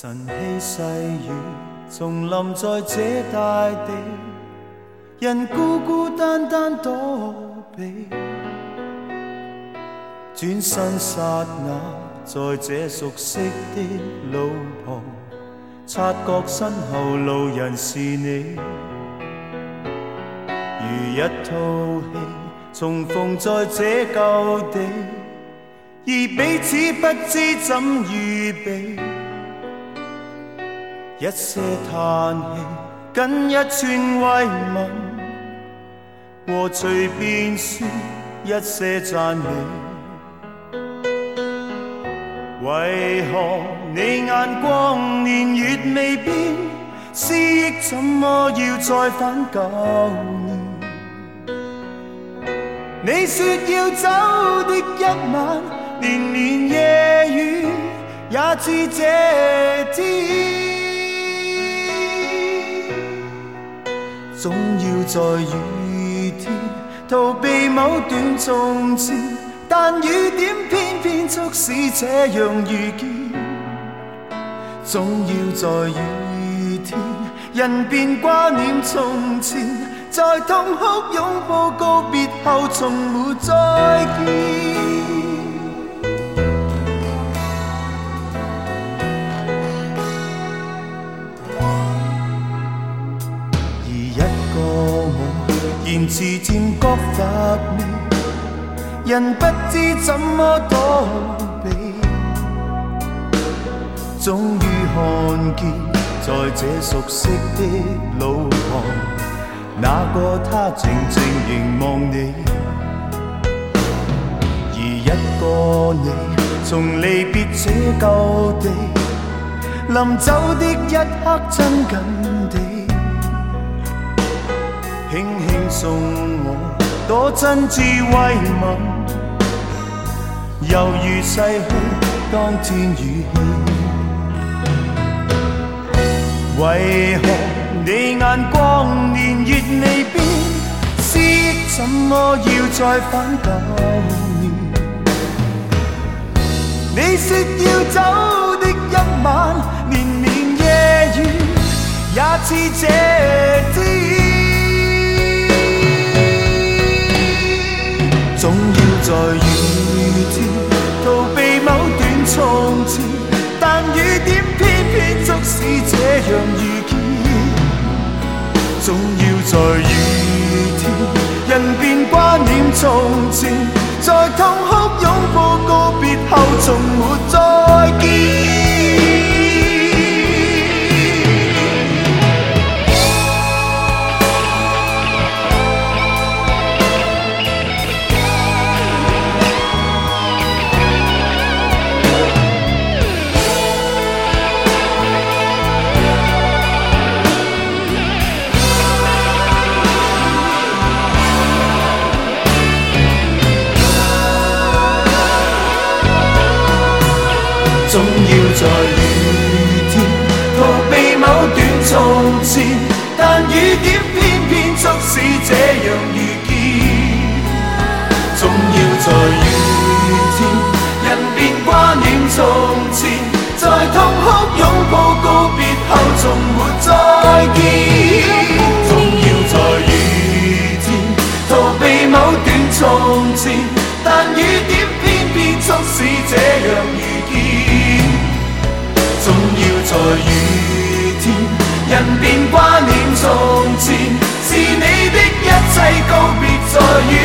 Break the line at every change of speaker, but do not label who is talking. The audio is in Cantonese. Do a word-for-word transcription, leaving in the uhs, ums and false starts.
晨曦细雨重临在这大地，人孤孤单单躲避。转身刹那，在这熟悉的路旁，察觉身后路人是你，如一套戏重逢在这旧地，而彼此不知怎预备。一些叹气，跟一串慰问，和随便说一些赞美。为何你眼光年月未变，思忆怎么要再返旧年？你说要走的一晚，连绵夜雨也似这天。总要在雨天逃避某段从前，但雨点偏偏促使这样遇见。总要在雨天，人便挂念从前，在痛哭拥抱告别后，从没再见。言辞渐觉乏味，人不知怎么躲避，终于看见在这熟悉的路旁，那个他静静凝望你，而一个你从离别这旧地，临走的一刻亲近地。轻轻送我多真挚慰问，犹如逝去當天語氣。為何你眼光年月未變，思憶怎麼要再返舊年？你說要走的一晚，連綿夜雨也似這天。總要在雨天逃避某段從前，但雨點偏偏促使這樣遇見。總要在雨天，人便掛念從前，在痛哭擁抱告別後，從沒再見。總要在雨天逃避某段從前，但雨點偏偏促使這樣遇見。總要在雨天，人便掛念從前，在痛哭擁抱告別後，從沒再見。總要在雨天逃避某段從前，但雨點偏偏促使這樣遇見。總要在雨天，人便掛念從前，是你的一切告別在雨。